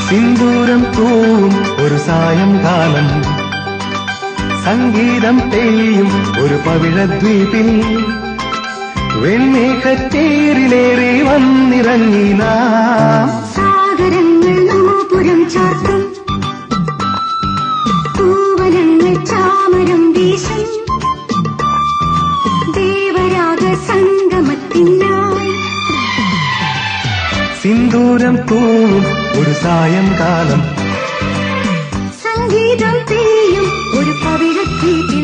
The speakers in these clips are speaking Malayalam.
സിന്ദൂരം തൂവും ഒരു സായംകാലം, സംഗീതം പെയ്യും ഒരു പവിഴദ്വീപിൽ, വെൺമേഘത്തേരിലേറി വന്നിറങ്ങി നാം. സാഗരങ്ങൾ നൂപുരം ചാർത്തും, പൂവനങ്ങൾ ചാമരം വീശും, ദേവരാഗ സംഗമത്തിനായി. സിന്ദൂരം തൂവും ഒരു സായംകാലം, സംഗീതം പെയ്യും ഒരു പവിഴദ്വീപിൽ.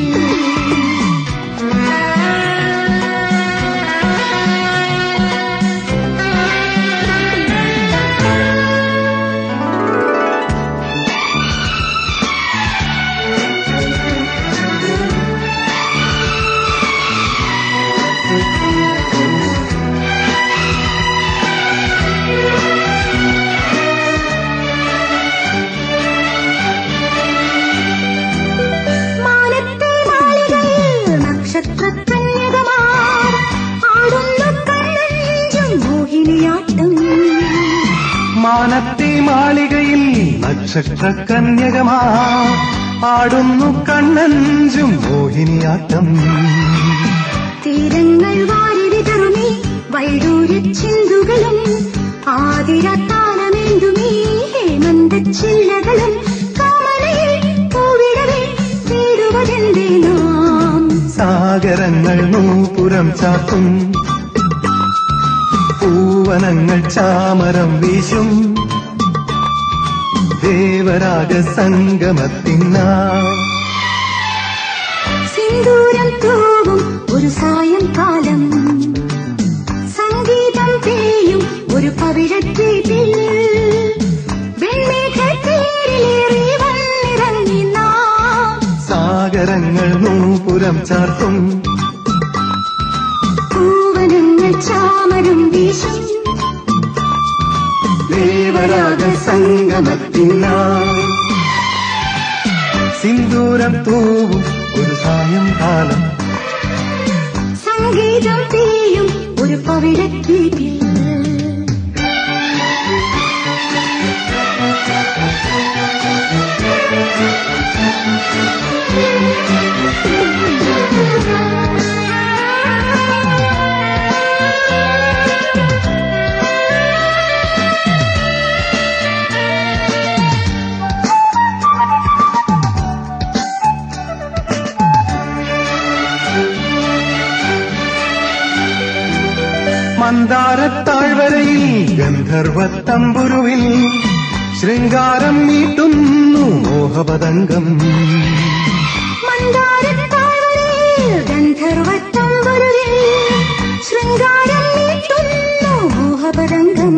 മാനത്തെ മാളികയിൽ നക്ഷത്രകന്യകമാ പാടുന്നു കണ്ണഞ്ചും മോഹിനിയാട്ടം. തീരങ്ങൾ വാരിവിതറുമീ വൈഡൂര്യച്ചിന്തുകളും, ആതിരത്താലമേന്തുമീ ഹേമന്തച്ചില്ലകളും, കമലയിൽ പൂവിടവേ തേടുവതെന്തേ നാം. സാഗരങ്ങൾ നൂപുരം ചാർത്തും, പൂവനങ്ങൾ ചാമരം വീശും, ദേവരാഗ സംഗമത്തിനായി. സിന്ദൂരം തൂവും ഒരു സായംകാലം, സംഗീതം പെയ്യും ഒരു പവിഴദ്വീപിൽ, വെൺമേഘത്തേരിലേറി വന്നിറങ്ങി നാം. സാഗരങ്ങൾ നൂപുരം ചാർത്തും, പൂവനങ്ങൾ ചാമരം വീശും, ദേവരാഗ സംഗമത്തിനായി. സിന്ദൂരം തൂവും ഒരു സായംകാലം, സംഗീതം പെയ്യും ഒരു പവിഴദ്വീപിൽ. മന്ദാരത്താഴ്വരയിൽ ഗന്ധർവത്തമ്പുരുവിൽ ശൃംഗാരം മീട്ടുന്നു മോഹപതംഗം. മന്ദാരത്താഴ്വരയിൽ ഗന്ധർവത്തമ്പുരുവിൽ ശൃംഗാരം മീട്ടുന്നു മോഹപതംഗം.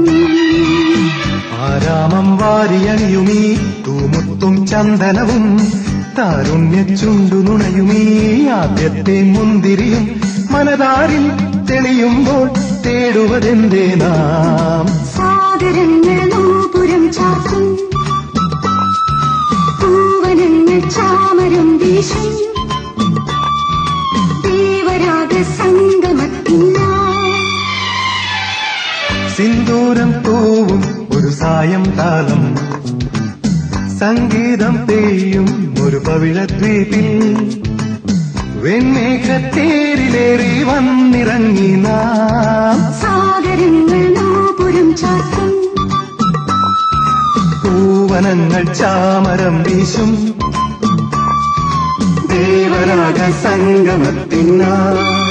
ആരാമം വാരിയണിയുമീ തൂമുത്തും ചന്ദനവും, താരുണ്യച്ചുണ്ടു നുണയുമീ ആദ്യത്തെ മുന്തിരിയും, മനതാരിൽ തെളിയുമ്പോൾ തേടുവതെന്തേ നാം. സാഗരങ്ങൾ നൂപുരം ചാർത്തും, പൂവനങ്ങൾ ചാമരം വീശും, ദേവരാഗ സംഗമത്തിനായി. സിന്ദൂരം തൂവും ഒരു സായംകാലം, സംഗീതം പെയ്യും ഒരു പവിഴദ്വീപിൽ, വെൺമേഘത്തേരിലേറി വന്നിറങ്ങി നാം. സാഗരങ്ങൾ നൂപുരം ചാർത്തും, പൂവനങ്ങൾ ചാമരം വീശും, ദേവരാഗ സംഗമത്തിനായി.